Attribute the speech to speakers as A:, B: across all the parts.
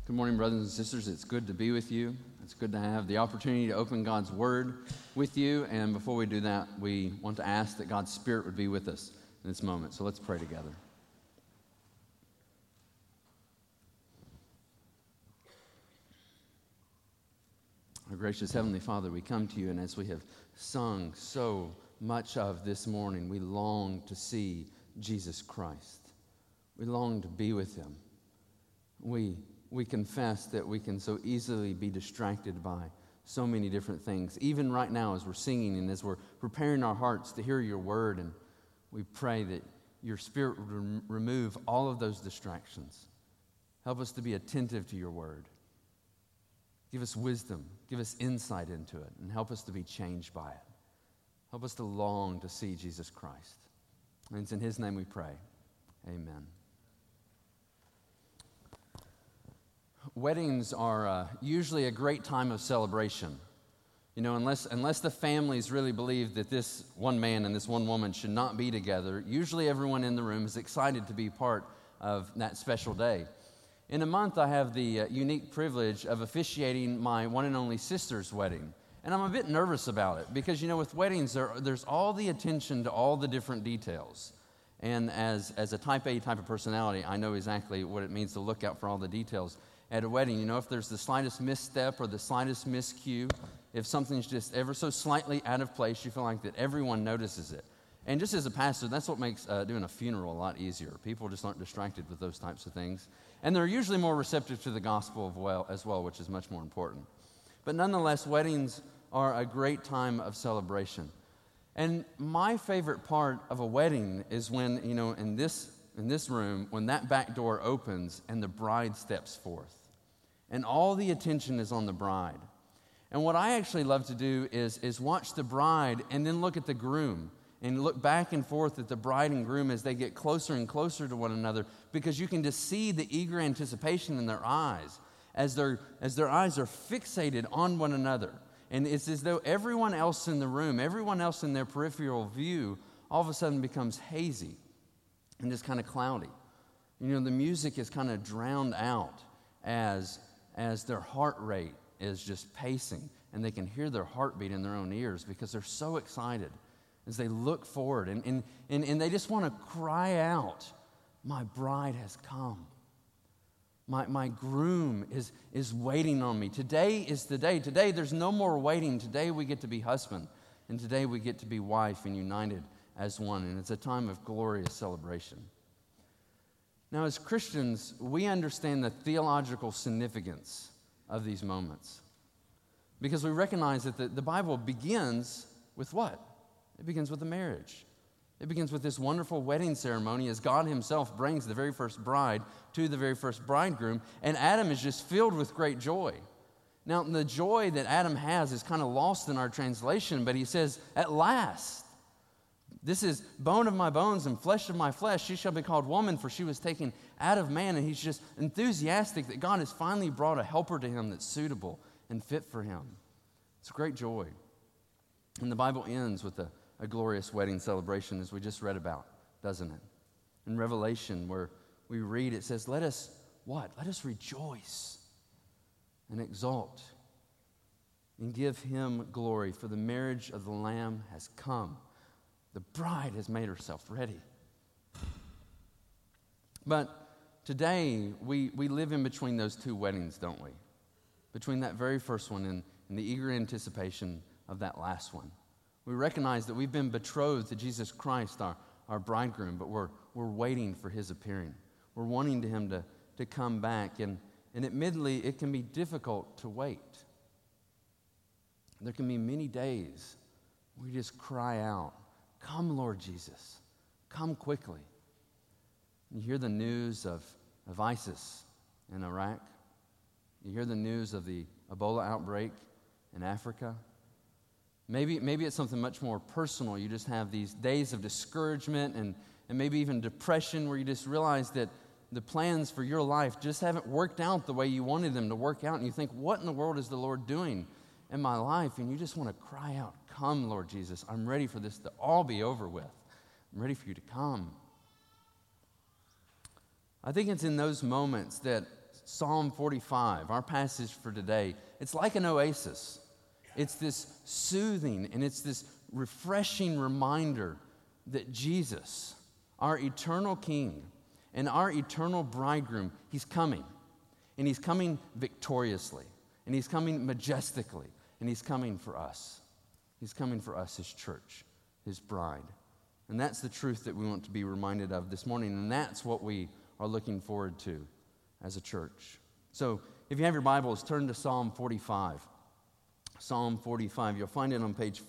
A: Good morning, brothers and sisters. It's good to be with you. It's good to have the opportunity to open God's Word with you. And before we do that, we want to ask that God's Spirit would be with us in this moment. So let's pray together. Our gracious Heavenly Father, we come to you, and as we have sung so much of this morning, we long to see Jesus Christ. We long to be with Him. We confess that we can so easily be distracted by so many different things. Even right now as we're singing and as we're preparing our hearts to hear your word, and we pray that your Spirit would remove all of those distractions. Help us to be attentive to your word. Give us wisdom, give us insight into it, and help us to be changed by it. Help us to long to see Jesus Christ. And it's in His name we pray. Amen. Weddings are usually a great time of celebration. You know, unless the families really believe that this one man and this one woman should not be together, usually everyone in the room is excited to be part of that special day. In a month, I have the unique privilege of officiating my one and only sister's wedding. And I'm a bit nervous about it because, you know, with weddings, there's all the attention to all the different details. And as a type A type of personality, I know exactly what it means to look out for all the details at a wedding. You know, if there's the slightest misstep or the slightest miscue, if something's just ever so slightly out of place, you feel like that everyone notices it. And just as a pastor, that's what makes doing a funeral a lot easier. People just aren't distracted with those types of things. And they're usually more receptive to the gospel as well, which is much more important. But nonetheless, weddings are a great time of celebration. And my favorite part of a wedding is when, you know, in this room, when that back door opens and the bride steps forth. And all the attention is on the bride. And what I actually love to do is watch the bride and then look at the groom and look back and forth at the bride and groom as they get closer and closer to one another, because you can just see the eager anticipation in their eyes as their eyes are fixated on one another. And it's as though everyone else in the room, everyone else in their peripheral view, all of a sudden becomes hazy and just kind of cloudy. You know, the music is kind of drowned out as their heart rate is just pacing, and they can hear their heartbeat in their own ears because they're so excited as they look forward, and they just want to cry out, "My bride has come. My groom is waiting on me. Today is the day. Today there's no more waiting. Today we get to be husband, and today we get to be wife and united as one, and it's a time of glorious celebration." Now, as Christians, we understand the theological significance of these moments because we recognize that the Bible begins with what? It begins with a marriage. It begins with this wonderful wedding ceremony as God Himself brings the very first bride to the very first bridegroom, and Adam is just filled with great joy. Now, the joy that Adam has is kind of lost in our translation, but he says, "At last, this is bone of my bones and flesh of my flesh. She shall be called woman, for she was taken out of man." And he's just enthusiastic that God has finally brought a helper to him that's suitable and fit for him. It's great joy. And the Bible ends with a glorious wedding celebration, as we just read about, doesn't it? In Revelation, where we read, it says, "Let us" what? "Let us rejoice and exult and give Him glory, for the marriage of the Lamb has come. The bride has made herself ready." But today, we live in between those two weddings, don't we? Between that very first one and the eager anticipation of that last one. We recognize that we've been betrothed to Jesus Christ, our bridegroom, but we're waiting for His appearing. We're wanting Him to come back, and admittedly, it can be difficult to wait. There can be many days where we just cry out, "Come, Lord Jesus, come quickly." You hear the news of ISIS in Iraq. You hear the news of the Ebola outbreak in Africa. Maybe it's something much more personal. You just have these days of discouragement and maybe even depression where you just realize that the plans for your life just haven't worked out the way you wanted them to work out. And you think, what in the world is the Lord doing in my life? And you just want to cry out, "Come, Lord Jesus. I'm ready for this to all be over with. I'm ready for you to come." I think it's in those moments that Psalm 45, our passage for today, it's like an oasis. It's this soothing and it's this refreshing reminder that Jesus, our eternal King and our eternal bridegroom, he's coming. And he's coming victoriously. And he's coming majestically. And he's coming for us. He's coming for us, his church, his bride. And that's the truth that we want to be reminded of this morning. And that's what we are looking forward to as a church. So if you have your Bibles, turn to Psalm 45. Psalm 45. You'll find it on page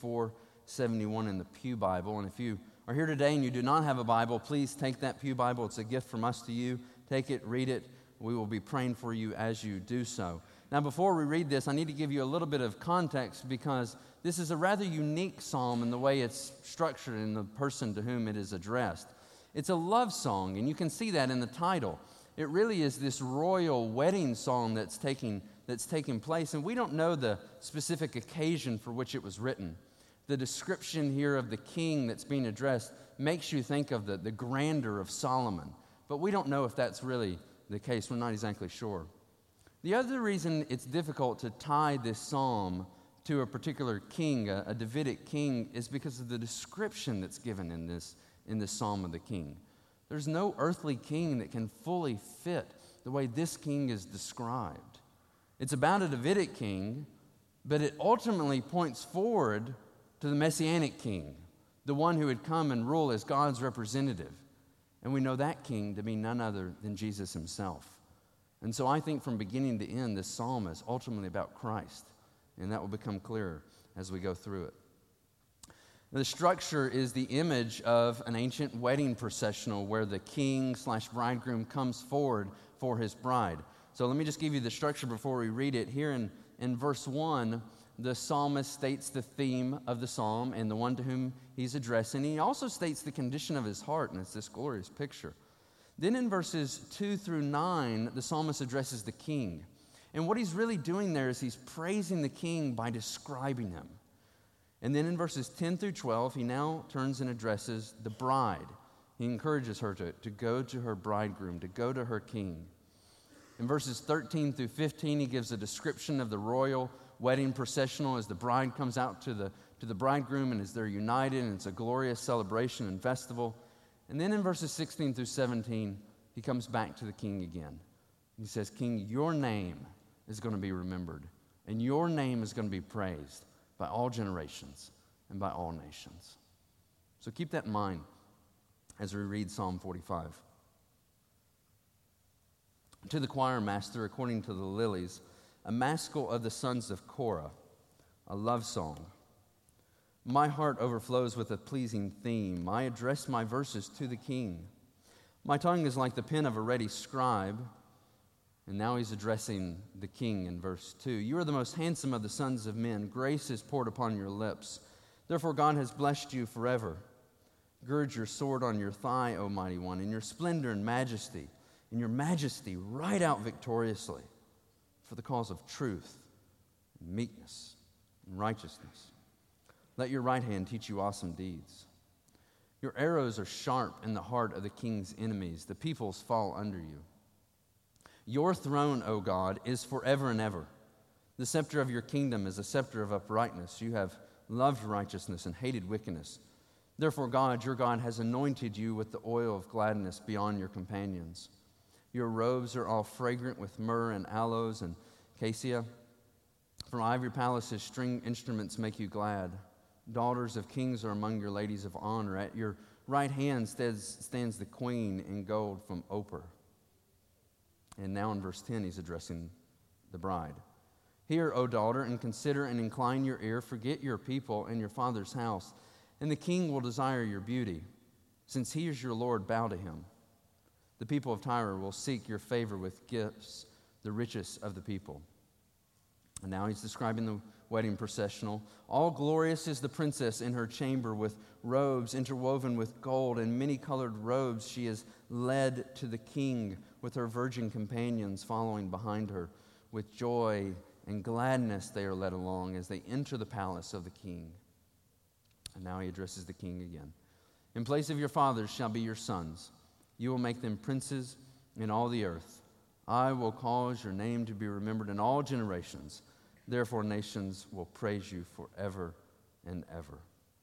A: 471 in the Pew Bible. And if you are here today and you do not have a Bible, please take that Pew Bible. It's a gift from us to you. Take it, read it. We will be praying for you as you do so. Now, before we read this, I need to give you a little bit of context because this is a rather unique psalm in the way it's structured and the person to whom it is addressed. It's a love song, and you can see that in the title. It really is this royal wedding song that's taking place, and we don't know the specific occasion for which it was written. The description here of the king that's being addressed makes you think of the grandeur of Solomon, but we don't know if that's really the case. We're not exactly sure. The other reason it's difficult to tie this psalm to a particular king, a Davidic king, is because of the description that's given in this psalm of the king. There's no earthly king that can fully fit the way this king is described. It's about a Davidic king, but it ultimately points forward to the Messianic king, the one who would come and rule as God's representative. And we know that king to be none other than Jesus himself. And so I think from beginning to end, this psalm is ultimately about Christ. And that will become clearer as we go through it. The structure is the image of an ancient wedding processional where the king/bridegroom comes forward for his bride. So let me just give you the structure before we read it. Here in verse 1, the psalmist states the theme of the psalm and the one to whom he's addressing. He also states the condition of his heart, and it's this glorious picture. Then in verses 2 through 9, the psalmist addresses the king. And what he's really doing there is he's praising the king by describing him. And then in verses 10 through 12, he now turns and addresses the bride. He encourages her to go to her bridegroom, to go to her king. In verses 13 through 15, he gives a description of the royal wedding processional as the bride comes out to the bridegroom and as they're united, and it's a glorious celebration and festival. And then in verses 16 through 17, he comes back to the king again. He says, King, your name is going to be remembered, and your name is going to be praised by all generations and by all nations. So keep that in mind as we read Psalm 45. To the choir master, according to the lilies, a maskil of the sons of Korah, a love song. My heart overflows with a pleasing theme. I address my verses to the king. My tongue is like the pen of a ready scribe. And now he's addressing the king in verse 2. You are the most handsome of the sons of men. Grace is poured upon your lips. Therefore God has blessed you forever. Gird your sword on your thigh, O mighty one, in your splendor and majesty. In your majesty, ride out victoriously for the cause of truth and meekness and righteousness. Let your right hand teach you awesome deeds. Your arrows are sharp in the heart of the king's enemies. The peoples fall under you. Your throne, O God, is forever and ever. The scepter of your kingdom is a scepter of uprightness. You have loved righteousness and hated wickedness. Therefore, God, your God, has anointed you with the oil of gladness beyond your companions. Your robes are all fragrant with myrrh and aloes and cassia. From ivory palaces, string instruments make you glad. Daughters of kings are among your ladies of honor. At your right hand stands the queen in gold from Ophir. And now in verse 10, he's addressing the bride. Hear, O daughter, and consider and incline your ear. Forget your people and your father's house, and the king will desire your beauty. Since he is your Lord, bow to him. The people of Tyre will seek your favor with gifts, the richest of the people. And now he's describing the wedding processional. All glorious is the princess in her chamber with robes interwoven with gold and many-colored robes. She is led to the king with her virgin companions following behind her. With joy and gladness they are led along as they enter the palace of the king. And now he addresses the king again. In place of your fathers shall be your sons. You will make them princes in all the earth. I will cause your name to be remembered in all generations. Therefore, nations will praise you forever and ever.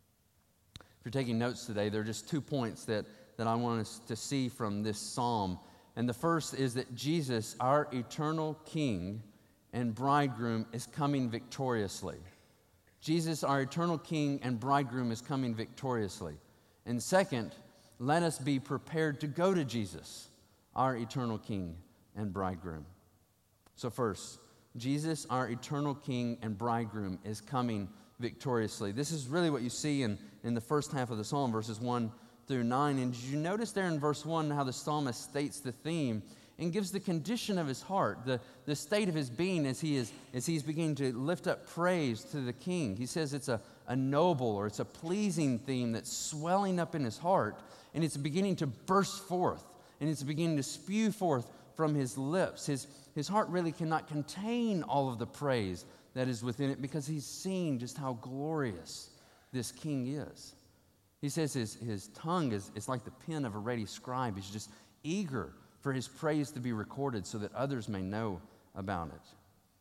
A: If you're taking notes today, there are just 2 points that I want us to see from this psalm. And the first is that Jesus, our eternal King and bridegroom, is coming victoriously. Jesus, our eternal King and bridegroom, is coming victoriously. And second, let us be prepared to go to Jesus, our eternal King and bridegroom. So first, Jesus, our eternal King and bridegroom, is coming victoriously. This is really what you see in the first half of the psalm, verses 1 through 9. And did you notice there in verse 1 how the psalmist states the theme and gives the condition of his heart, the state of his being as he's beginning to lift up praise to the King? He says it's a noble or it's a pleasing theme that's swelling up in his heart, and it's beginning to burst forth, and it's beginning to spew forth from his lips. His heart really cannot contain all of the praise that is within it because he's seen just how glorious this King is. He says his tongue is like the pen of a ready scribe. He's just eager for his praise to be recorded so that others may know about it.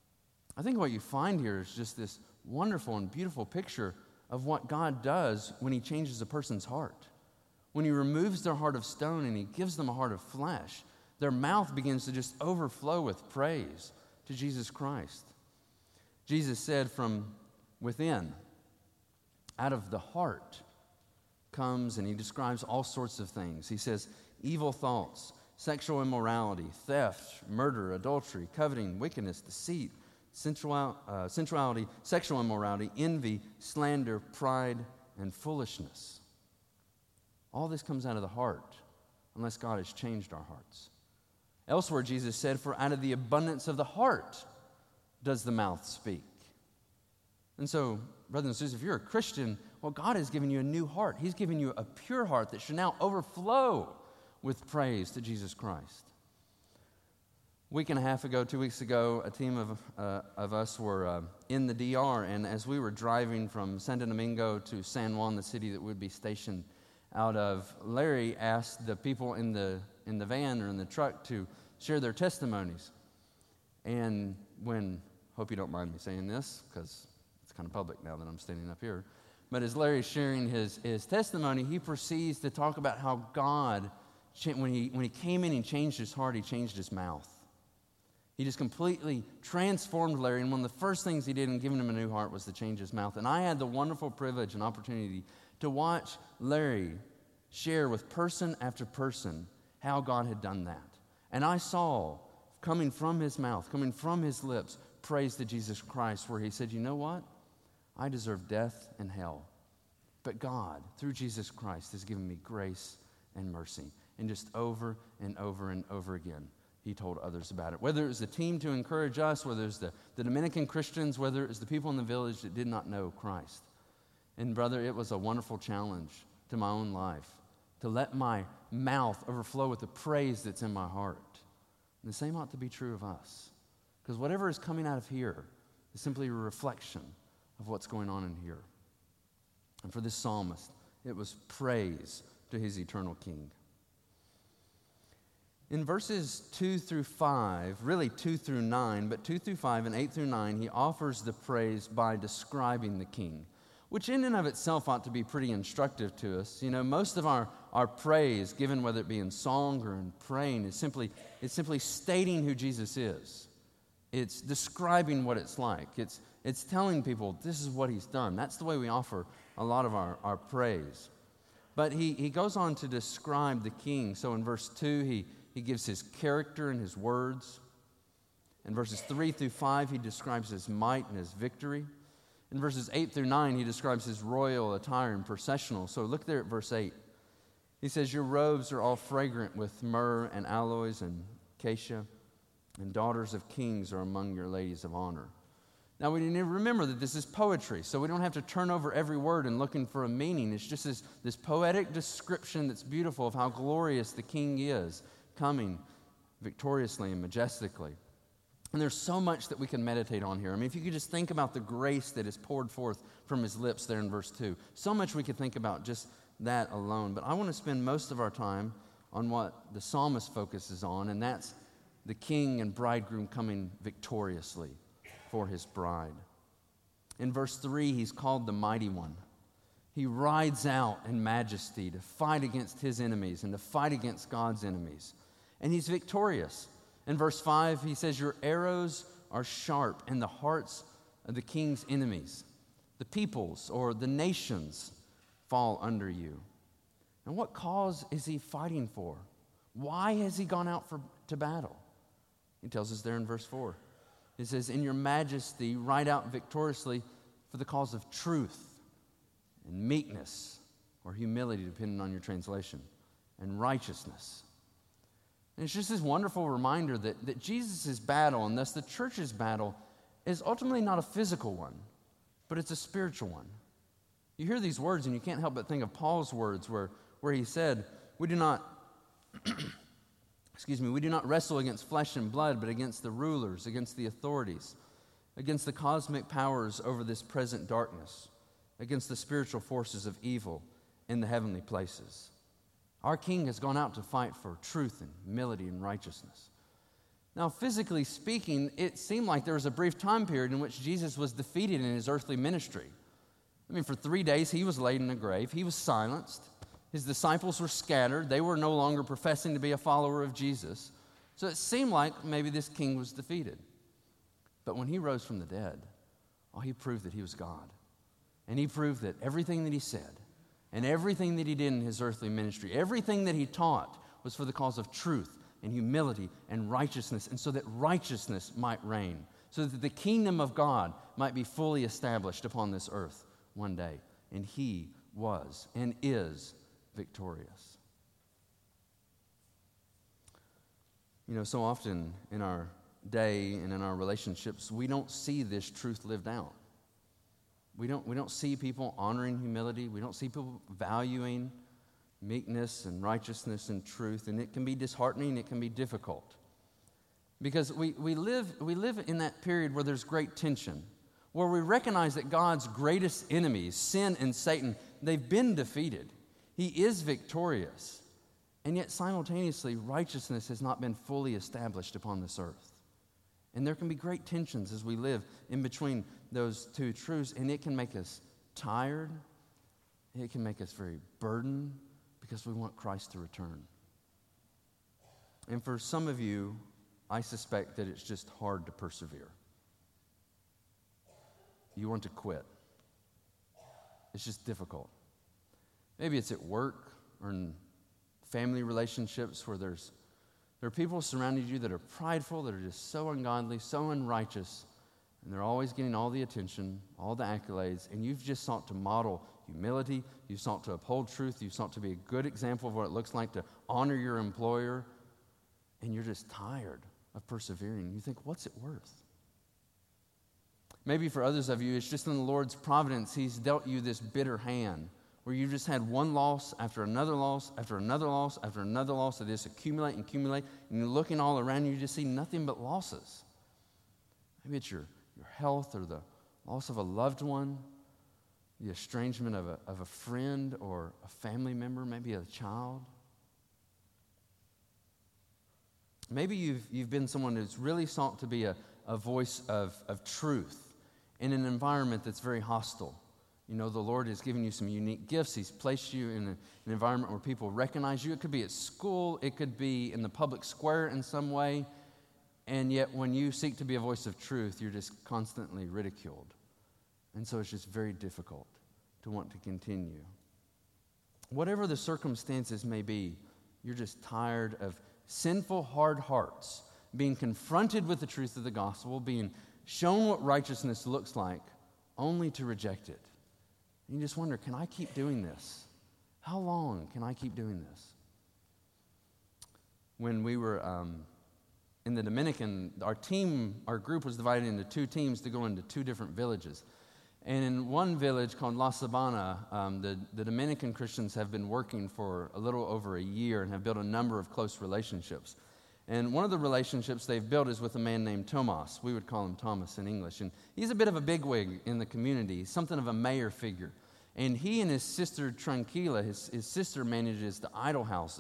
A: I think what you find here is just this wonderful and beautiful picture of what God does when he changes a person's heart. When he removes their heart of stone and he gives them a heart of flesh, their mouth begins to just overflow with praise to Jesus Christ. Jesus said from within, out of the heart comes, and he describes all sorts of things. He says, evil thoughts, sexual immorality, theft, murder, adultery, coveting, wickedness, deceit, sensuality, sexual immorality, envy, slander, pride, and foolishness. All this comes out of the heart unless God has changed our hearts. Elsewhere, Jesus said, for out of the abundance of the heart does the mouth speak. And so, brothers and sisters, if you're a Christian, well, God has given you a new heart. He's given you a pure heart that should now overflow with praise to Jesus Christ. A week and a half ago, 2 weeks ago, a team of us were in the DR, and as we were driving from Santo Domingo to San Juan, the city that we'd be stationed out of, Larry asked the people in the van or in the truck to share their testimonies. And hope you don't mind me saying this, because it's kind of public now that I'm standing up here, but as Larry's sharing his testimony, he proceeds to talk about how God, when he came in and changed his heart, he changed his mouth. He just completely transformed Larry, and one of the first things he did in giving him a new heart was to change his mouth. And I had the wonderful privilege and opportunity to watch Larry share with person after person how God had done that. And I saw, coming from his mouth, coming from his lips, praise to Jesus Christ, where he said, you know what? I deserve death and hell. But God, through Jesus Christ, has given me grace and mercy. And just over and over and over again, he told others about it. Whether it was the team to encourage us, whether it was the Dominican Christians, whether it was the people in the village that did not know Christ. And brother, it was a wonderful challenge to my own life to let my mouth overflow with the praise that's in my heart. And the same ought to be true of us. Because whatever is coming out of here is simply a reflection of what's going on in here. And for this psalmist, it was praise to his eternal King. In verses 2 through 5, really 2 through 9, but 2 through 5 and 8 through 9, he offers the praise by describing the King, which in and of itself ought to be pretty instructive to us. You know, most of our praise, given whether it be in song or in praying, is simply stating who Jesus is. It's describing what it's like. It's telling people this is what he's done. That's the way we offer a lot of our praise. But he goes on to describe the King. So in verse 2, he gives his character and his words. In verses 3 through 5, he describes his might and his victory. In verses 8 through 9, he describes his royal attire and processional. So look there at verse 8. He says, your robes are all fragrant with myrrh and aloes and acacia, and daughters of kings are among your ladies of honor. Now, we need to remember that this is poetry, so we don't have to turn over every word and looking for a meaning. It's just this poetic description that's beautiful of how glorious the King is, coming victoriously and majestically. And there's so much that we can meditate on here. I mean, if you could just think about the grace that is poured forth from his lips there in verse 2. So much we could think about just that alone. But I want to spend most of our time on what the psalmist focuses on, and that's the king and bridegroom coming victoriously for his bride. In verse 3, he's called the Mighty One. He rides out in majesty to fight against his enemies and to fight against God's enemies. And he's victorious. In verse 5, he says, your arrows are sharp in the hearts of the king's enemies. The peoples or the nations fall under you. And what cause is he fighting for? Why has he gone out to battle? He tells us there in verse 4. He says, in your majesty, ride out victoriously for the cause of truth and meekness, or humility, depending on your translation, and righteousness. And it's just this wonderful reminder that Jesus' battle, and thus the church's battle, is ultimately not a physical one, but it's a spiritual one. You hear these words, and you can't help but think of Paul's words where he said, we do not wrestle against flesh and blood, but against the rulers, against the authorities, against the cosmic powers over this present darkness, against the spiritual forces of evil in the heavenly places. Our King has gone out to fight for truth and humility and righteousness. Now, physically speaking, it seemed like there was a brief time period in which Jesus was defeated in his earthly ministry. I mean, for 3 days, he was laid in a grave. He was silenced. His disciples were scattered. They were no longer professing to be a follower of Jesus. So it seemed like maybe this king was defeated. But when he rose from the dead, he proved that he was God. And he proved that everything that he said and everything that he did in his earthly ministry, everything that he taught was for the cause of truth and humility and righteousness, and so that righteousness might reign, so that the kingdom of God might be fully established upon this earth one day. And he was and is victorious. You know, so often in our day and in our relationships, we don't see this truth lived out. We don't see people honoring humility. We don't see people valuing meekness and righteousness and truth, and it can be disheartening. It can be difficult because we live in that period where there's great tension, where we recognize that God's greatest enemies, sin and Satan, they've been defeated. He is victorious, and yet simultaneously righteousness has not been fully established upon this earth. And there can be great tensions as we live in between those two truths, and it can make us tired. It can make us very burdened because we want Christ to return. And for some of you, I suspect that it's just hard to persevere. You want to quit. It's just difficult. Maybe it's at work or in family relationships where there are people surrounding you that are prideful, that are just so ungodly, so unrighteous, and they're always getting all the attention, all the accolades, and you've just sought to model humility, you've sought to uphold truth, you've sought to be a good example of what it looks like to honor your employer, and you're just tired of persevering. You think, what's it worth? Maybe for others of you, it's just in the Lord's providence, He's dealt you this bitter hand where you just had one loss after another loss, after another loss, after another loss that just accumulate and accumulate, and you're looking all around you, you just see nothing but losses. Maybe it's your health or the loss of a loved one, the estrangement of a friend or a family member, maybe a child. Maybe you've been someone who's really sought to be a voice of truth in an environment that's very hostile. You know, the Lord has given you some unique gifts. He's placed you in an environment where people recognize you. It could be at school. It could be in the public square in some way. And yet when you seek to be a voice of truth, you're just constantly ridiculed. And so it's just very difficult to want to continue. Whatever the circumstances may be, you're just tired of sinful, hard hearts being confronted with the truth of the gospel, being shown what righteousness looks like, only to reject it. And you just wonder, can I keep doing this? How long can I keep doing this? When we were in the Dominican, our group was divided into two teams to go into two different villages. And in one village called La Sabana, the Dominican Christians have been working for a little over a year and have built a number of close relationships. And one of the relationships they've built is with a man named Tomas. We would call him Thomas in English. And he's a bit of a bigwig in the community, something of a mayor figure. And he and his sister Tranquila, his sister manages the idol houses.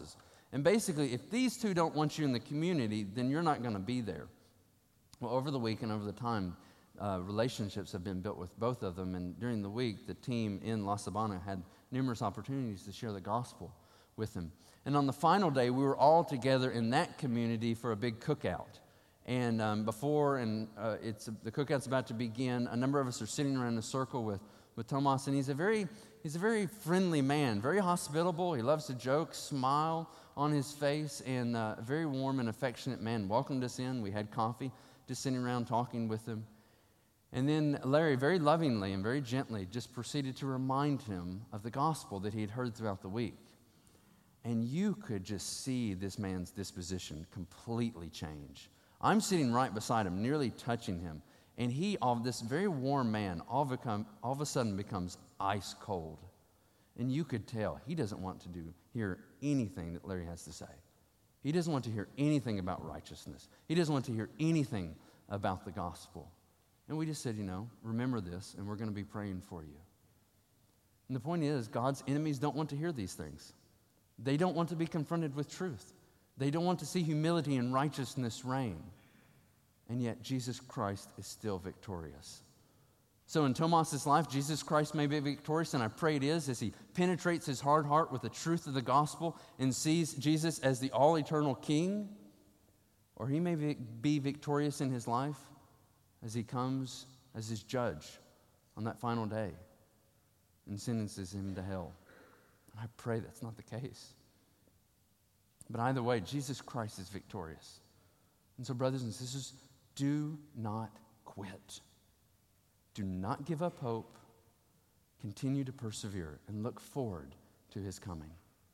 A: And basically, if these two don't want you in the community, then you're not going to be there. Well, over the week and over the time, relationships have been built with both of them. And during the week, the team in La Sabana had numerous opportunities to share the gospel with them. And on the final day, we were all together in that community for a big cookout. And the cookout's about to begin. A number of us are sitting around in a circle with Tomas, and he's a very friendly man, very hospitable. He loves to joke, smile on his face, and a very warm and affectionate man. Welcomed us in. We had coffee, just sitting around talking with him. And then Larry, very lovingly and very gently, just proceeded to remind him of the gospel that he had heard throughout the week. And you could just see this man's disposition completely change. I'm sitting right beside him, nearly touching him, and this very warm man, all of a sudden becomes ice cold. And you could tell he doesn't want to hear anything that Larry has to say. He doesn't want to hear anything about righteousness. He doesn't want to hear anything about the gospel. And we just said, remember this, and we're going to be praying for you. And the point is, God's enemies don't want to hear these things. They don't want to be confronted with truth. They don't want to see humility and righteousness reign. And yet, Jesus Christ is still victorious. So in Tomas's life, Jesus Christ may be victorious, and I pray it is, as he penetrates his hard heart with the truth of the gospel and sees Jesus as the all-eternal King. Or he may be victorious in his life as he comes as his judge on that final day and sentences him to hell. And I pray that's not the case. But either way, Jesus Christ is victorious. And so, brothers and sisters, do not quit. Do not give up hope. Continue to persevere and look forward to his coming.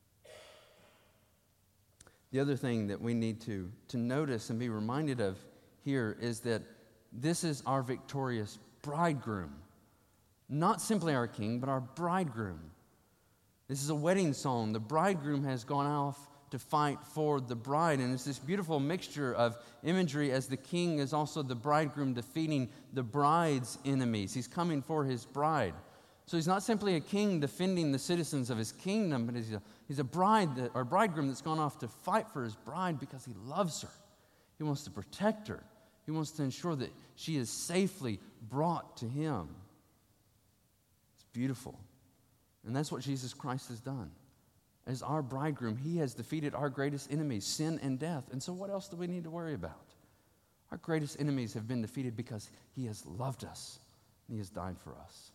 A: The other thing that we need to notice and be reminded of here is that this is our victorious bridegroom. Not simply our king, but our bridegroom. This is a wedding song. The bridegroom has gone off to fight for the bride. And it's this beautiful mixture of imagery as the king is also the bridegroom defeating the bride's enemies. He's coming for his bride. So he's not simply a king defending the citizens of his kingdom, but he's a bridegroom that's gone off to fight for his bride because he loves her. He wants to protect her. He wants to ensure that she is safely brought to him. It's beautiful. And that's what Jesus Christ has done. As our bridegroom, he has defeated our greatest enemies, sin and death. And so what else do we need to worry about? Our greatest enemies have been defeated because he has loved us and he has died for us.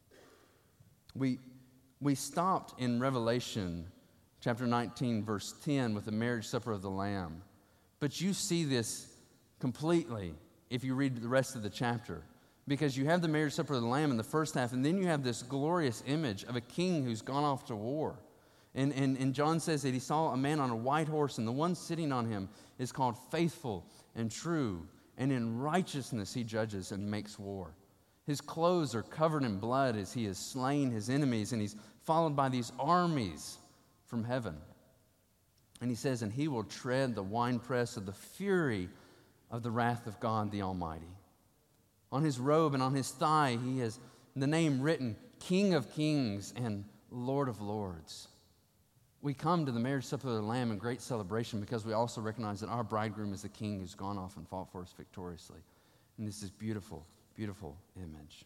A: We stopped in Revelation chapter 19, verse 10 with the marriage supper of the Lamb. But you see this completely if you read the rest of the chapter. Because you have the marriage supper of the Lamb in the first half, and then you have this glorious image of a king who's gone off to war. And John says that he saw a man on a white horse, and the one sitting on him is called Faithful and True, and in righteousness he judges and makes war. His clothes are covered in blood as he has slain his enemies, and he's followed by these armies from heaven. And he says, and he will tread the winepress of the fury of the wrath of God the Almighty. On his robe and on his thigh he has the name written, King of Kings and Lord of Lords. We come to the marriage supper of the Lamb in great celebration because we also recognize that our bridegroom is the king who's gone off and fought for us victoriously. And this is beautiful, beautiful image.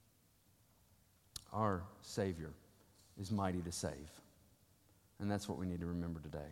A: Our Savior is mighty to save. And that's what we need to remember today.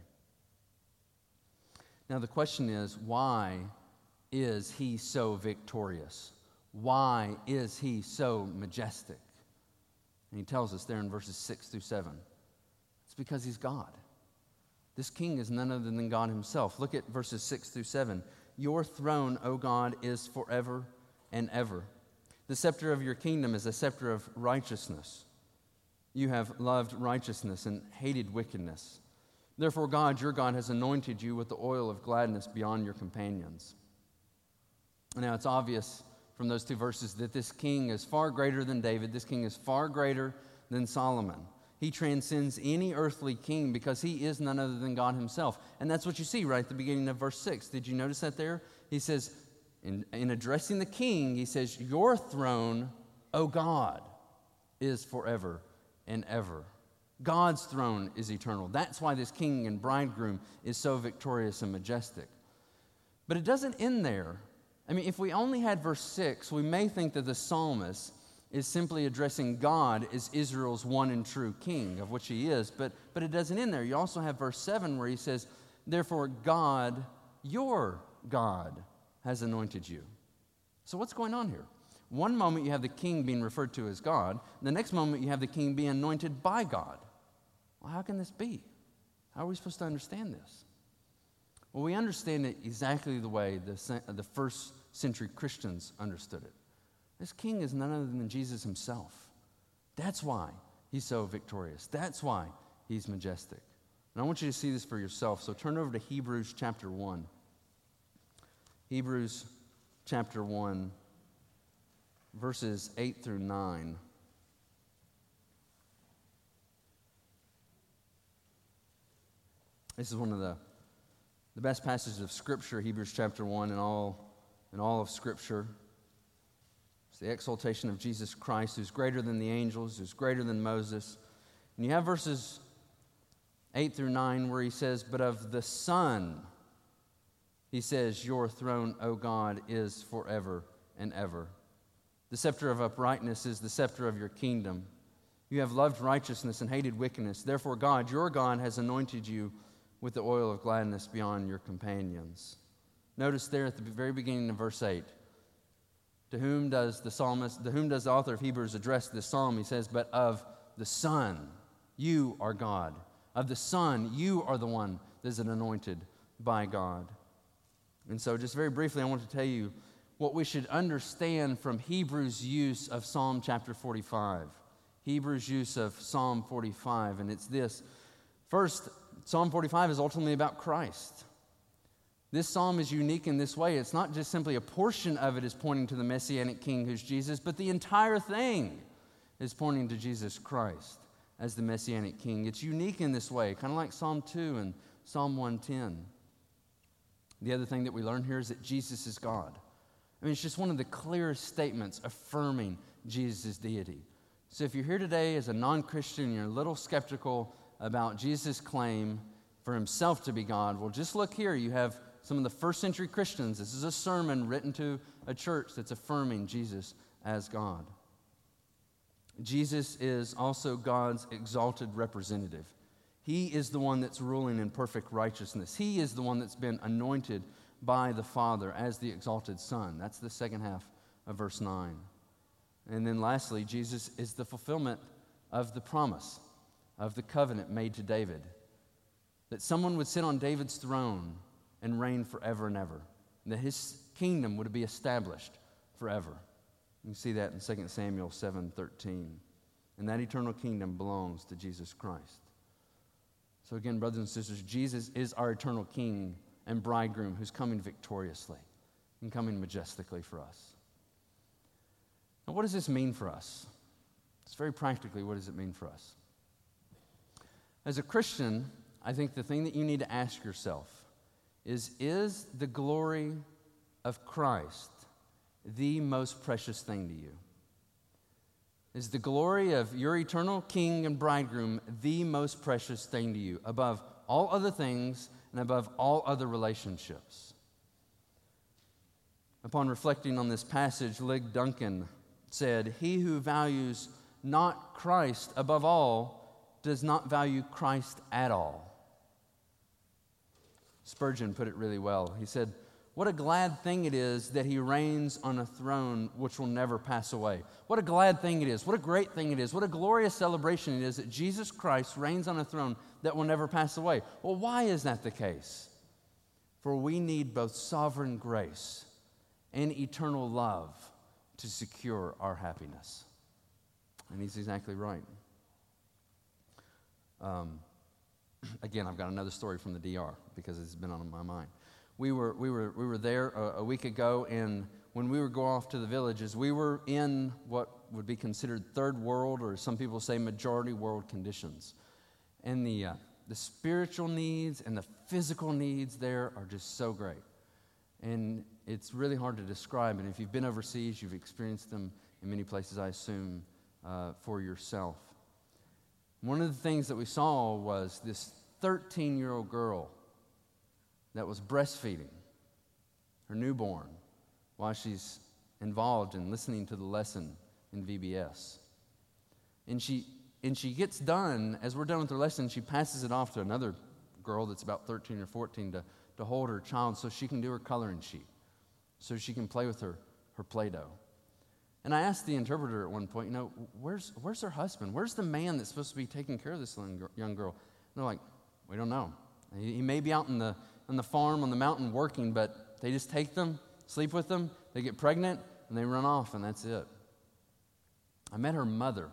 A: Now the question is, why is he so victorious? Why is he so majestic? And he tells us there in verses 6 through 7. It's because he's God. This king is none other than God himself. Look at verses 6 through 7. Your throne, O God, is forever and ever. The scepter of your kingdom is a scepter of righteousness. You have loved righteousness and hated wickedness. Therefore, God, your God, has anointed you with the oil of gladness beyond your companions. Now, it's obvious from those two verses that this king is far greater than David. This king is far greater than Solomon. He transcends any earthly king because he is none other than God himself. And that's what you see right at the beginning of verse 6. Did you notice that there? He says, in addressing the king, he says, your throne, O God, is forever and ever. God's throne is eternal. That's why this king and bridegroom is so victorious and majestic. But it doesn't end there. I mean, if we only had verse 6, we may think that the psalmist is simply addressing God as Israel's one and true king, of which he is, but it doesn't end there. You also have verse 7 where he says, therefore God, your God, has anointed you. So what's going on here? One moment you have the king being referred to as God, the next moment you have the king being anointed by God. Well, how can this be? How are we supposed to understand this? Well, we understand it exactly the way the first century Christians understood it. This king is none other than Jesus himself. That's why he's so victorious. That's why he's majestic. And I want you to see this for yourself. So turn over to Hebrews chapter 1. Hebrews chapter 1, verses 8 through 9. This is one of the best passages of Scripture, Hebrews chapter 1, in all of Scripture. It's the exaltation of Jesus Christ, who's greater than the angels, who's greater than Moses. And you have verses 8 through 9 where he says, but of the Son, he says, your throne, O God, is forever and ever. The scepter of uprightness is the scepter of your kingdom. You have loved righteousness and hated wickedness. Therefore God, your God, has anointed you with the oil of gladness beyond your companions. Notice there at the very beginning of verse 8, to whom does the author of Hebrews address this psalm? He says, but of the Son, you are God. Of the Son, you are the one that is anointed by God. And so just very briefly, I want to tell you what we should understand from Hebrews' use of Psalm chapter 45. Hebrews' use of Psalm 45, and it's this. First, Psalm 45 is ultimately about Christ. This psalm is unique in this way. It's not just simply a portion of it is pointing to the Messianic King who's Jesus, but the entire thing is pointing to Jesus Christ as the Messianic King. It's unique in this way, kind of like Psalm 2 and Psalm 110. The other thing that we learn here is that Jesus is God. I mean, it's just one of the clearest statements affirming Jesus' deity. So if you're here today as a non-Christian and you're a little skeptical about Jesus' claim for himself to be God, well, just look here. You have some of the first century Christians. This is a sermon written to a church that's affirming Jesus as God. Jesus is also God's exalted representative. He is the one that's ruling in perfect righteousness. He is the one that's been anointed by the Father as the exalted Son. That's the second half of verse 9. And then lastly, Jesus is the fulfillment of the promise of the covenant made to David, that someone would sit on David's throne and reign forever and ever, and that his kingdom would be established forever. You can see that in 2 Samuel 7:13. And that eternal kingdom belongs to Jesus Christ. So again, brothers and sisters, Jesus is our eternal King and bridegroom who's coming victoriously and coming majestically for us. Now, what does this mean for us? It's very practically, what does it mean for us? As a Christian, I think the thing that you need to ask yourself is the glory of Christ the most precious thing to you? Is the glory of your eternal King and bridegroom the most precious thing to you above all other things and above all other relationships? Upon reflecting on this passage, Lig Duncan said, "He who values not Christ above all does not value Christ at all." Spurgeon put it really well. He said, "What a glad thing it is that he reigns on a throne which will never pass away." What a glad thing it is. What a great thing it is. What a glorious celebration it is that Jesus Christ reigns on a throne that will never pass away. Well, why is that the case? For we need both sovereign grace and eternal love to secure our happiness. And he's exactly right. Again, I've got another story from the DR because it's been on my mind. We were there a week ago, and when we would go off to the villages, we were in what would be considered third world, or some people say majority world conditions. And the spiritual needs and the physical needs there are just so great. And it's really hard to describe. And if you've been overseas, you've experienced them in many places, I assume, for yourself. One of the things that we saw was this 13-year-old girl that was breastfeeding her newborn while she's involved in listening to the lesson in VBS. And she gets done, as we're done with her lesson, she passes it off to another girl that's about 13 or 14 to hold her child so she can do her coloring sheet, so she can play with her Play-Doh. And I asked the interpreter at one point, where's her husband? Where's the man that's supposed to be taking care of this young girl? And they're like, we don't know. He may be out on the farm, on the mountain working, but they just take them, sleep with them, they get pregnant, and they run off, and that's it. I met her mother,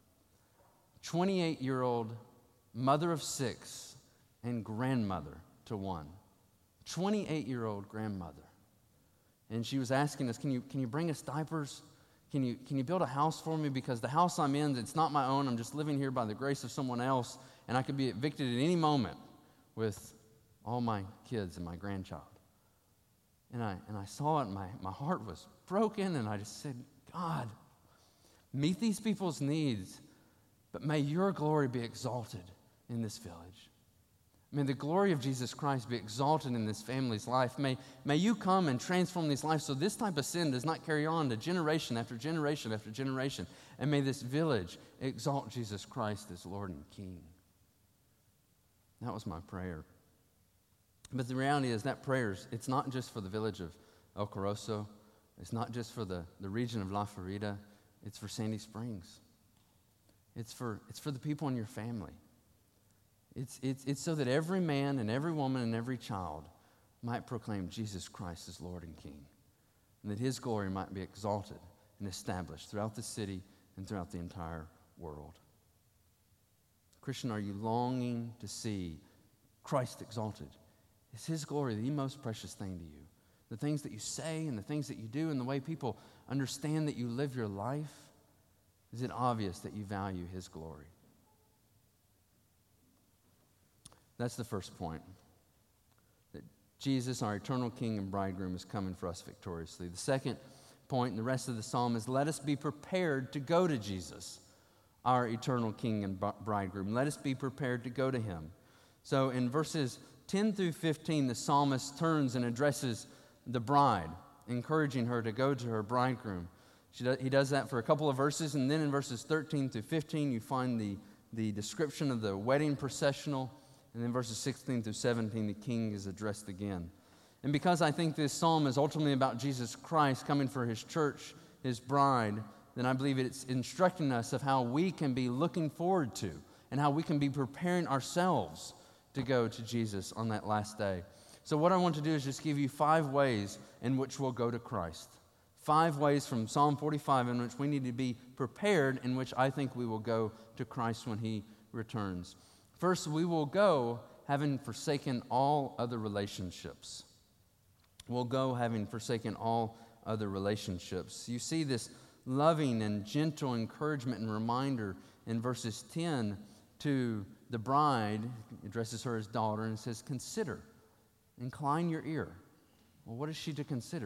A: 28-year-old mother of 6 and grandmother to 1. 28-year-old grandmother. And she was asking us, can you bring us diapers? Can you build a house for me? Because the house I'm in, it's not my own. I'm just living here by the grace of someone else, and I could be evicted at any moment with all my kids and my grandchild. And I saw it, and my heart was broken, and I just said, God, meet these people's needs, but may your glory be exalted in this village. May the glory of Jesus Christ be exalted in this family's life. May you come and transform these lives so this type of sin does not carry on to generation after generation after generation. And may this village exalt Jesus Christ as Lord and King. That was my prayer. But the reality is that prayers, it's not just for the village of El Corozo. It's not just for the region of La Florida. It's for Sandy Springs. It's for the people in your family. It's so that every man and every woman and every child might proclaim Jesus Christ as Lord and King, and that his glory might be exalted and established throughout the city and throughout the entire world. Christian, are you longing to see Christ exalted? Is his glory the most precious thing to you? The things that you say and the things that you do and the way people understand that you live your life, is it obvious that you value his glory? That's the first point. That Jesus, our eternal King and bridegroom, is coming for us victoriously. The second point in the rest of the psalm is, let us be prepared to go to Jesus, our eternal King and bridegroom. Let us be prepared to go to him. So in verses 10 through 15, the psalmist turns and addresses the bride, encouraging her to go to her bridegroom. He does that for a couple of verses, and then in verses 13 through 15, you find the description of the wedding processional. And then verses 16 through 17, the king is addressed again. And because I think this psalm is ultimately about Jesus Christ coming for his church, his bride, then I believe it's instructing us of how we can be looking forward to and how we can be preparing ourselves to go to Jesus on that last day. So what I want to do is just give you 5 ways in which we'll go to Christ. 5 ways from Psalm 45 in which we need to be prepared, in which I think we will go to Christ when he returns. First, we will go having forsaken all other relationships. We'll go having forsaken all other relationships. You see this loving and gentle encouragement and reminder in verses 10 to the bride, addresses her as daughter, and says, consider, incline your ear. Well, what is she to consider?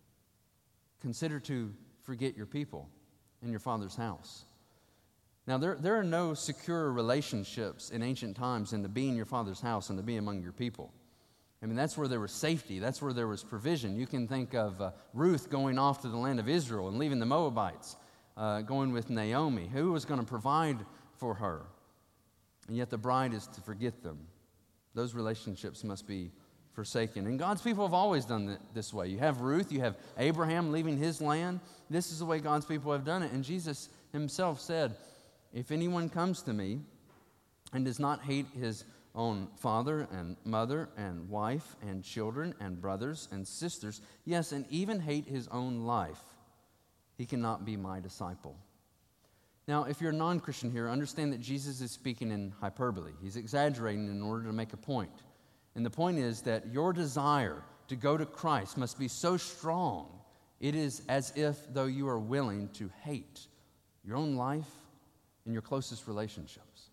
A: Consider to forget your people and your father's house. Now, there are no secure relationships in ancient times than to be in your father's house and to be among your people. I mean, that's where there was safety. That's where there was provision. You can think of Ruth going off to the land of Israel and leaving the Moabites, going with Naomi. Who was going to provide for her? And yet the bride is to forget them. Those relationships must be forsaken. And God's people have always done it this way. You have Ruth, you have Abraham leaving his land. This is the way God's people have done it. And Jesus himself said, if anyone comes to me and does not hate his own father and mother and wife and children and brothers and sisters, yes, and even hate his own life, he cannot be my disciple. Now, if you're a non-Christian here, understand that Jesus is speaking in hyperbole. He's exaggerating in order to make a point. And the point is that your desire to go to Christ must be so strong, it is as if though you are willing to hate your own life and your closest relationships.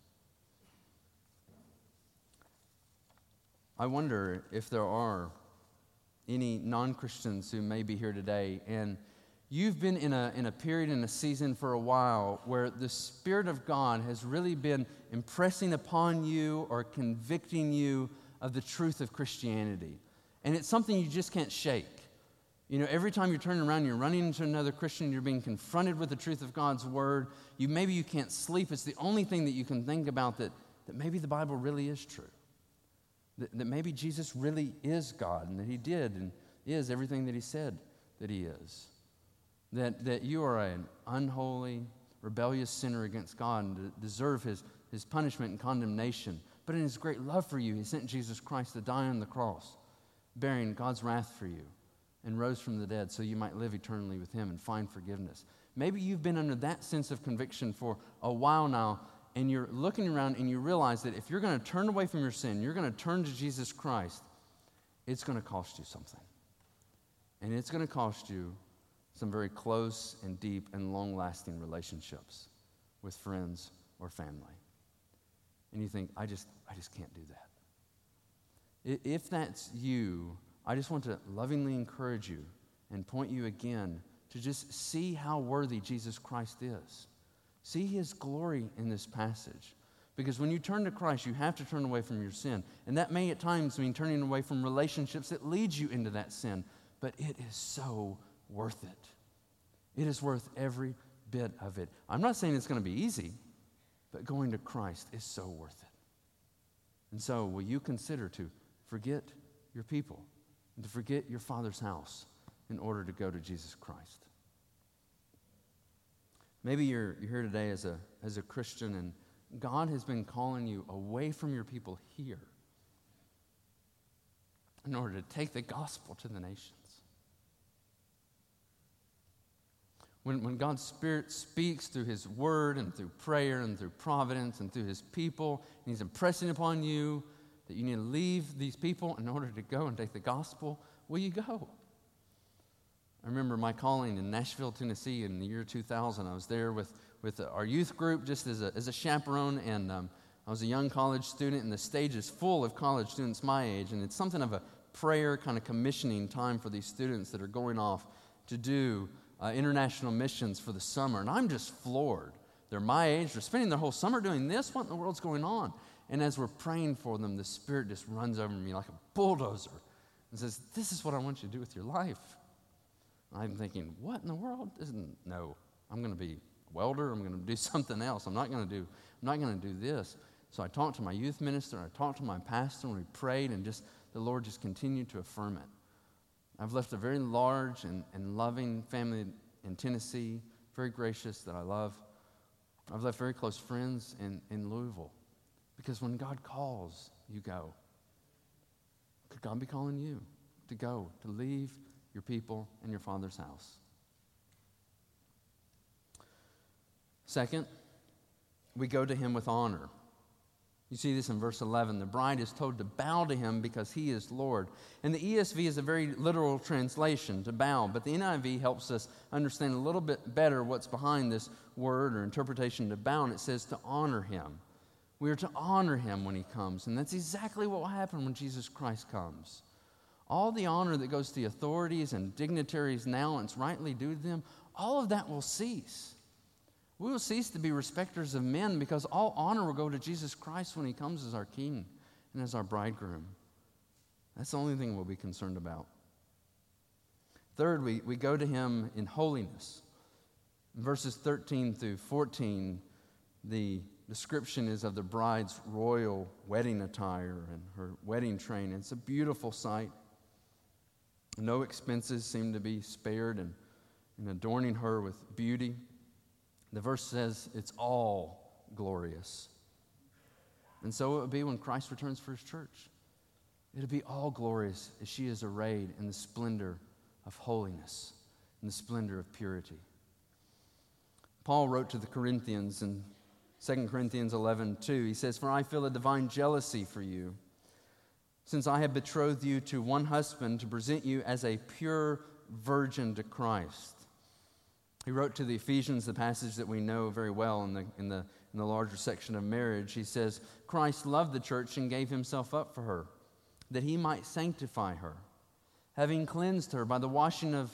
A: I wonder if there are any non-Christians who may be here today, and You've been in a period, in a season for a while where the Spirit of God has really been impressing upon you or convicting you of the truth of Christianity. And it's something you just can't shake. You know, every time you're turning around, you're running into another Christian, you're being confronted with the truth of God's Word. Maybe you can't sleep. It's the only thing that you can think about that maybe the Bible really is true. That maybe Jesus really is God, and that He did and is everything that He said that He is. That you are an unholy, rebellious sinner against God and deserve His punishment and condemnation. But in His great love for you, He sent Jesus Christ to die on the cross, bearing God's wrath for you, and rose from the dead so you might live eternally with Him and find forgiveness. Maybe you've been under that sense of conviction for a while now, and you're looking around and you realize that if you're going to turn away from your sin, you're going to turn to Jesus Christ, it's going to cost you something. And it's going to cost you some very close and deep and long-lasting relationships with friends or family. And you think, I just can't do that. If that's you, I just want to lovingly encourage you and point you again to just see how worthy Jesus Christ is. See His glory in this passage. Because when you turn to Christ, you have to turn away from your sin. And that may at times mean turning away from relationships that lead you into that sin. But it is so worth it. It is worth every bit of it. I'm not saying it's going to be easy, but going to Christ is so worth it. And so will you consider to forget your people and to forget your Father's house in order to go to Jesus Christ? Maybe you're here today as a Christian, and God has been calling you away from your people here in order to take the gospel to the nations. When God's Spirit speaks through His Word and through prayer and through providence and through His people, and He's impressing upon you that you need to leave these people in order to go and take the gospel, will you go? I remember my calling in Nashville, Tennessee in the year 2000. I was there with our youth group just as a chaperone, and I was a young college student, and the stage is full of college students my age, and it's something of a prayer kind of commissioning time for these students that are going off to do international missions for the summer. And I'm just floored. They're my age. They're spending their whole summer doing this. What in the world's going on? And as we're praying for them, the Spirit just runs over me like a bulldozer and says, this is what I want you to do with your life. I'm thinking, what in the world? No, I'm going to be a welder. I'm going to do something else. I'm not going to do this. So I talked to my youth minister. I talked to my pastor, and we prayed, and the Lord just continued to affirm it. I've left a very large and loving family in Tennessee, very gracious that I love. I've left very close friends in Louisville, because when God calls, you go. Could God be calling you to go, to leave your people and your Father's house? Second, we go to Him with honor. You see this in verse 11. The bride is told to bow to Him because He is Lord. And the ESV is a very literal translation, to bow, but the NIV helps us understand a little bit better what's behind this word or interpretation, to bow, and it says to honor Him. We are to honor Him when He comes, and that's exactly what will happen when Jesus Christ comes. All the honor that goes to the authorities and dignitaries now, and it's rightly due to them, all of that will cease. We will cease to be respecters of men, because all honor will go to Jesus Christ when He comes as our King and as our bridegroom. That's the only thing we'll be concerned about. Third, we go to Him in holiness. In verses 13 through 14, the description is of the bride's royal wedding attire and her wedding train. It's a beautiful sight. No expenses seem to be spared in adorning her with beauty. The verse says it's all glorious. And so it will be when Christ returns for His church. It'll be all glorious as she is arrayed in the splendor of holiness, in the splendor of purity. Paul wrote to the Corinthians in 2 Corinthians 11:2. He says, "For I feel a divine jealousy for you, since I have betrothed you to one husband to present you as a pure virgin to Christ." He wrote to the Ephesians, the passage that we know very well in the larger section of marriage. He says, "Christ loved the church and gave Himself up for her, that He might sanctify her, having cleansed her by the washing of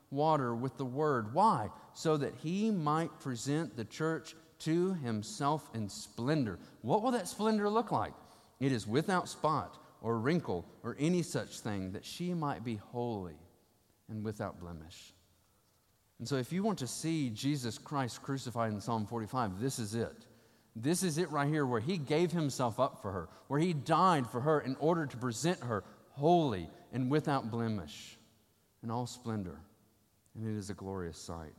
A: water with the word. Why? So that he might present the church to himself in splendor. What will that splendor look like? It is without spot or wrinkle or any such thing, that she might be holy and without blemish. And so if you want to see Jesus Christ crucified in Psalm 45, this is it. This is it right here, where he gave himself up for her, where he died for her in order to present her holy and without blemish in all splendor. And it is a glorious sight.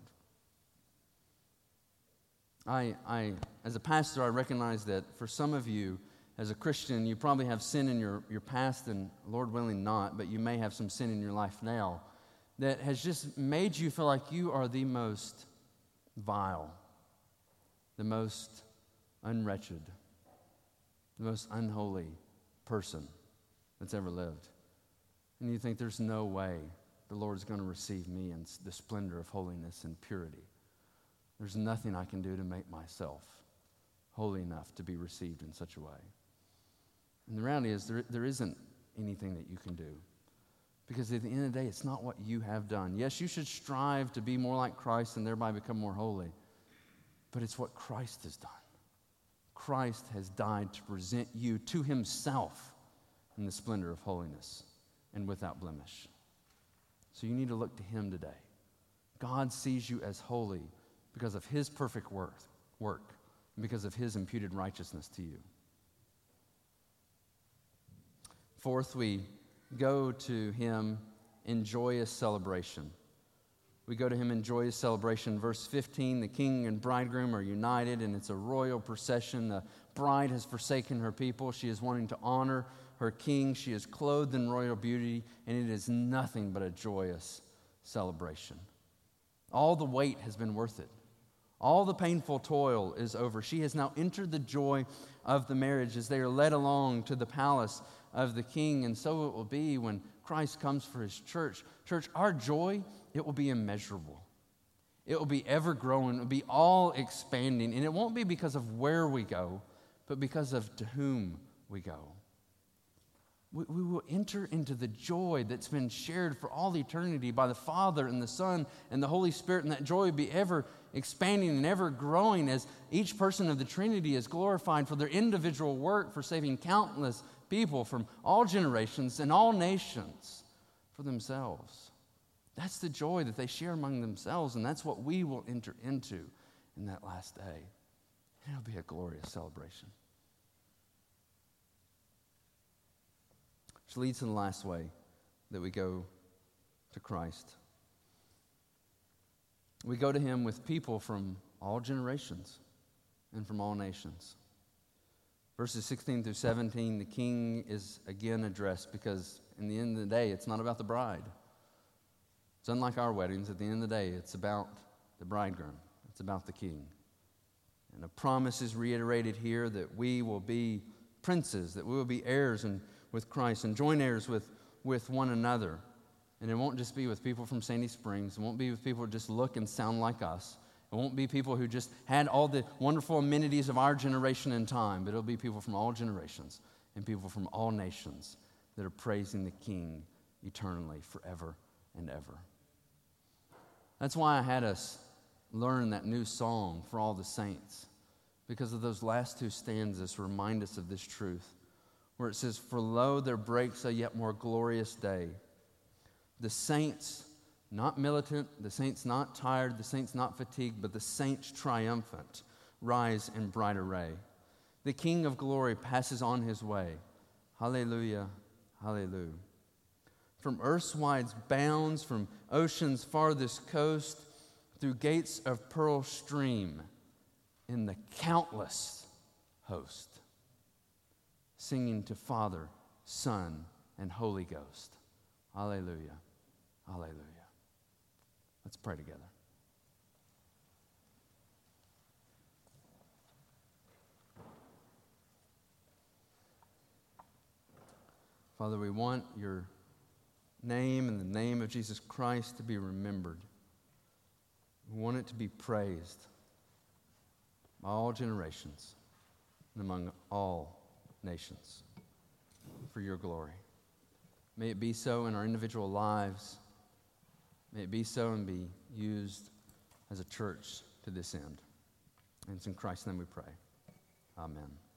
A: As a pastor, I recognize that for some of you, as a Christian, you probably have sin in your past, and Lord willing not, but you may have some sin in your life now that has just made you feel like you are the most vile, the most unwretched, the most unholy person that's ever lived. And you think there's no way the Lord's going to receive me in the splendor of holiness and purity. There's nothing I can do to make myself holy enough to be received in such a way. And the reality is there isn't anything that you can do. Because at the end of the day, it's not what you have done. Yes, you should strive to be more like Christ and thereby become more holy. But it's what Christ has done. Christ has died to present you to himself in the splendor of holiness and without blemish. So you need to look to him today. God sees you as holy because of his perfect work and because of his imputed righteousness to you. Fourth, we go to him in joyous celebration. We go to him in joyous celebration. Verse 15, the king and bridegroom are united, and it's a royal procession. The bride has forsaken her people. She is wanting to honor her king. She is clothed in royal beauty, and it is nothing but a joyous celebration. All the wait has been worth it. All the painful toil is over. She has now entered the joy of the marriage as they are led along to the palace of the king. And so it will be when Christ comes for his church. Church, our joy, it will be immeasurable. It will be ever growing. It will be all expanding. And it won't be because of where we go, but because of to whom we go. We will enter into the joy that's been shared for all eternity by the Father and the Son and the Holy Spirit, and that joy will be ever expanding and ever growing as each person of the Trinity is glorified for their individual work for saving countless people from all generations and all nations for themselves. That's the joy that they share among themselves, and that's what we will enter into in that last day. And it'll be a glorious celebration. Which leads to the last way that we go to Christ. We go to him with people from all generations and from all nations. Verses 16 through 17, the king is again addressed because in the end of the day, it's not about the bride. It's unlike our weddings. At the end of the day, it's about the bridegroom. It's about the king. And a promise is reiterated here that we will be princes, that we will be heirs and with Christ and joint heirs with one another. And it won't just be with people from Sandy Springs. It won't be with people who just look and sound like us. It won't be people who just had all the wonderful amenities of our generation and time, but it'll be people from all generations and people from all nations that are praising the King eternally, forever and ever. That's why I had us learn that new song for all the saints, because of those last two stanzas remind us of this truth, where it says, "For lo, there breaks a yet more glorious day. The saints not militant, the saints not tired, the saints not fatigued, but the saints triumphant rise in bright array. The King of glory passes on his way. Hallelujah, hallelujah. From earth's wide bounds, from ocean's farthest coast, through gates of pearl stream, in the countless host, singing to Father, Son, and Holy Ghost. Hallelujah, hallelujah." Let's pray together. Father, we want your name and the name of Jesus Christ to be remembered. We want it to be praised by all generations and among all nations for your glory. May it be so in our individual lives. May it be so and be used as a church to this end. And it's in Christ's name we pray. Amen.